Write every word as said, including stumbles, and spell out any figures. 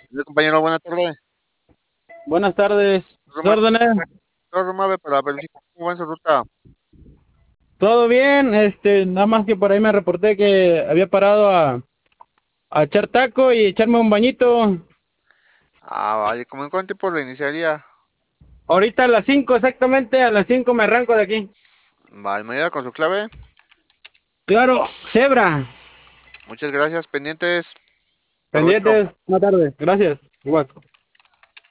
Hola, compañero, buena tarde. Buenas tardes, sus Roma, órdenes. Roma, para verificar cómo va en su ruta. ¿Todo bien? Este, nada más que por ahí me reporté que había parado a, a echar taco y echarme un bañito. Ah, vale, ¿cómo en cuánto tiempo lo iniciaría? Ahorita a las cinco exactamente, a las cinco me arranco de aquí. Vale, me ayuda con su clave. Claro, cebra. Muchas gracias, pendientes. Provecho. Pendientes, buenas tardes. Gracias. Igual.